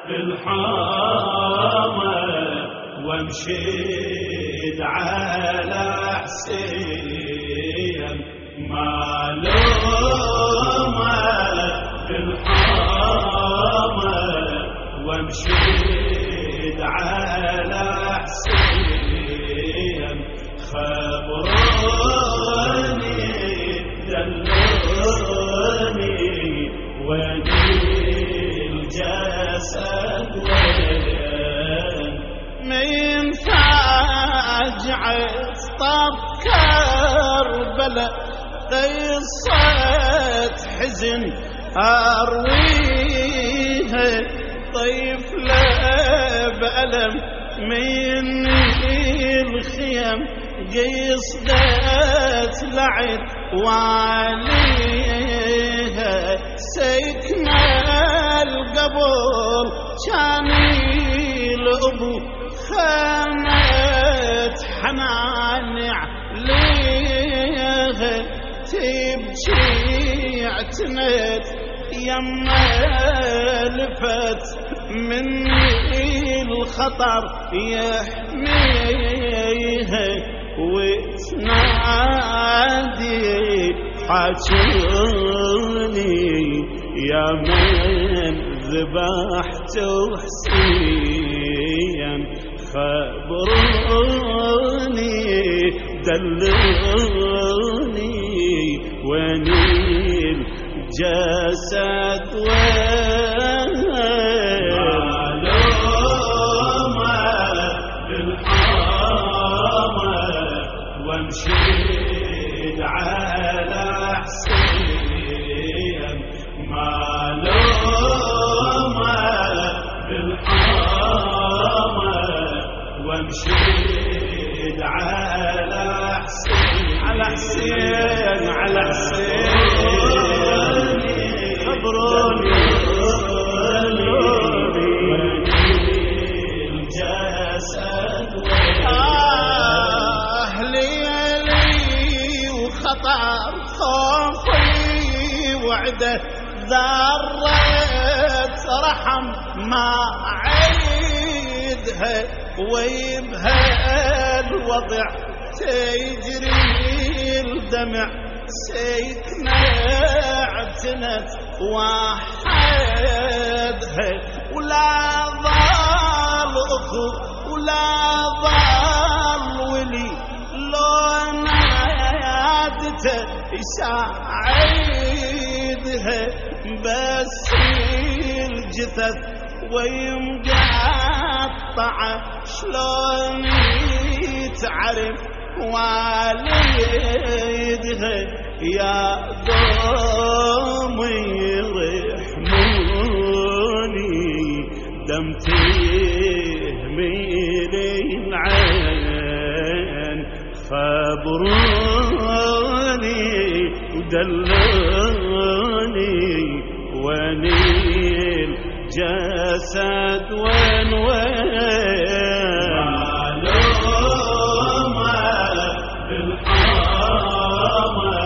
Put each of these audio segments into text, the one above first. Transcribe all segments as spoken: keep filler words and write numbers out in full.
بالحامة وامشيد على حسين معلومة بالحامة وامشيد على حسين خبروني دلوني وين الجسد وين من فاجعة طب كربلاء قصة حزن أرويها طيف بألم من الخيم قصدت لعب وعليها سيكنا القبر كان الأبو خانت حنان عليها تبكي اعتنت يما لفت مني الخطر يحميها وتنادي حاجوني يا من ذبحت حسين خبروني دلوني وين الجسد وين معلومة بالحامة وامشيد على حسين معلومة بالحامة وامشيد على حسين على حسين على حسين خبروني الجسد آه ليلي وخطر خوفي وعده ذرة رحم ما عيدها ويبها الوضع تجري الدمع سيكنا اعتنت وحدها ولا ضال اخو ولا ضال ولي لو نادته يساعدها بس الجثث ويمقطعه شلون يتعرف والدها يا ضامي رحموني دمته من العين خبروني ودلوني وين الجسد وين وين معلومة بالحامة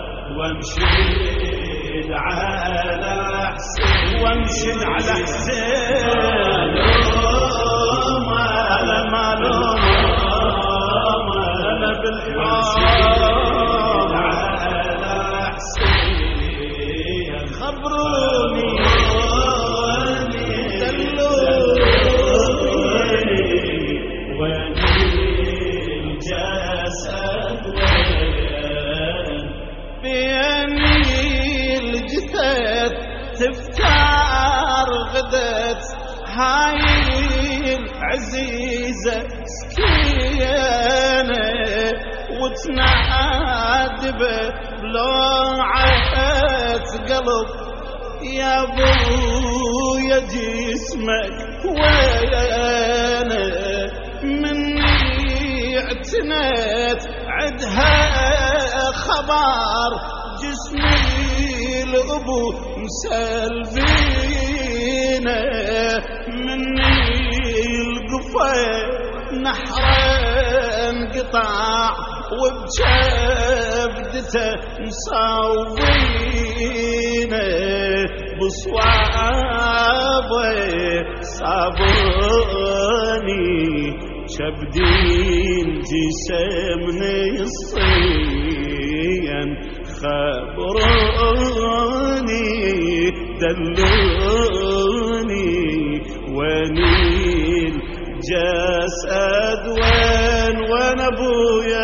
وامشيد على حسين وامشيد على حسين معلومة على معلومة أنا بالحامة على حسين خبروني تفتار غدت هاي العزيزة سكينة وتنادب بلوعة قلب يا ابو يا جسمك وين مني اعتنت عدها خبر جسمي الابو مسلفينه مني القفا نحر انقطع وبجبدته مساوينه بصوابه صابوني شبدين جسمني الصين خبروني دلوني وين الجسد وين وين ابويا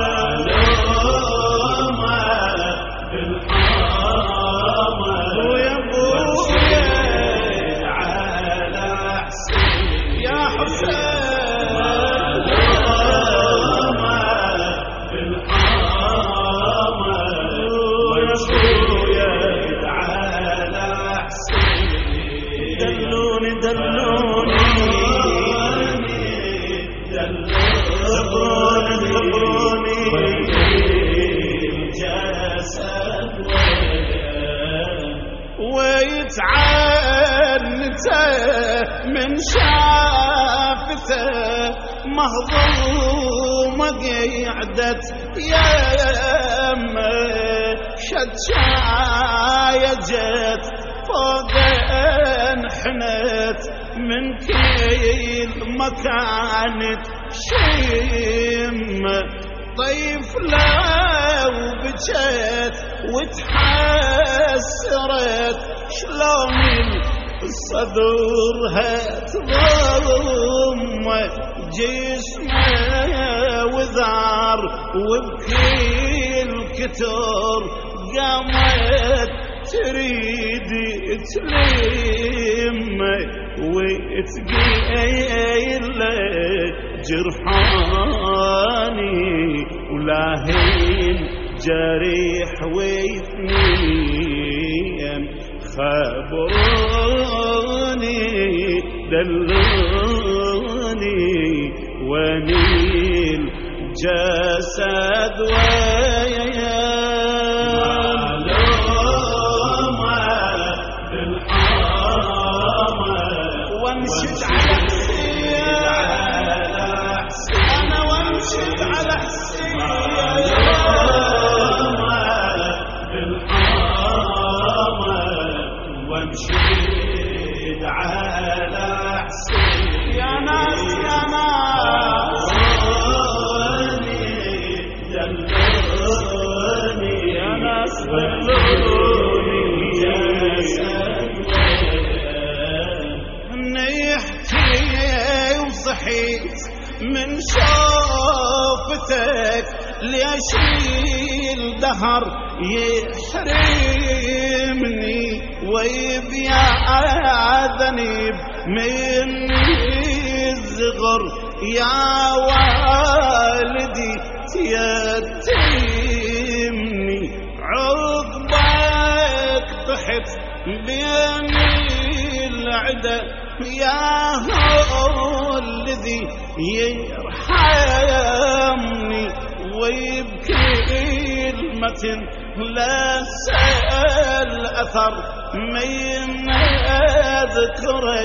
ويتعنته من شافته مهضومة قعدت يمه شد شاية جت فوق انحنت من كل مكانت شمه طيف لو بجت وتحسرت شلون صدورها تضم جسمه وذار وبكل كتر قامت تريد تلم وتقيل جرحاني ولاهين جريح واثنين خبروني دلوني ونيل جسد ويا وامشد على حسين انا وامشد على حسين وامشد على حسين يا ناس يا ناس دلوني يا ناس دلوني نيحتي وصحيت من شوفتك ليش الدهر يحرمني ويبيع ذنب مني الزغر يا والدي تيتمني عقبك طحت بين العدا يا هو الذي يرحمني ويبكي المتن لا سأل أثر من أذكره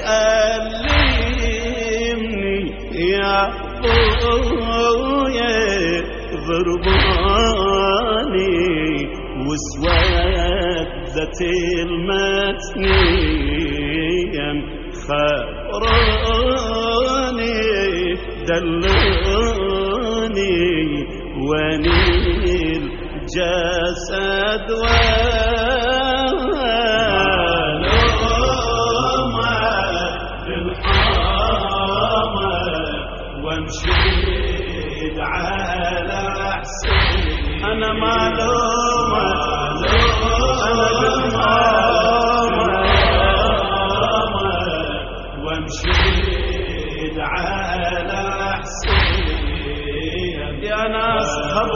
يألمني يا ضويا ضرباني وسودت المتنين خبروني دلوني ونيل جسد ولومة بالحامة وامشيد على حسين أنا معلومة أنا بالحامة وامشيد على حسين يا ناس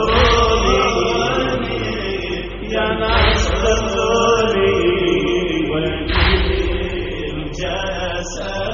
خبروني يا ناس دلوني وين الجسد